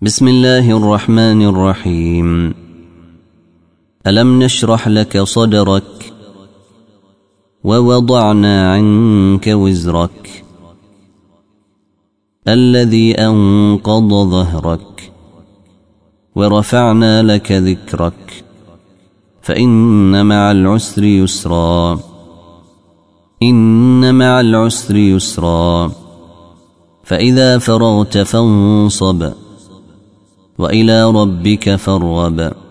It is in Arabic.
بسم الله الرحمن الرحيم. ألم نشرح لك صدرك ووضعنا عنك وزرك الذي أنقض ظهرك ورفعنا لك ذكرك فإن مع العسر يسرا إن مع العسر يسرا فإذا فرغت فانصب وإلى ربك فارغب.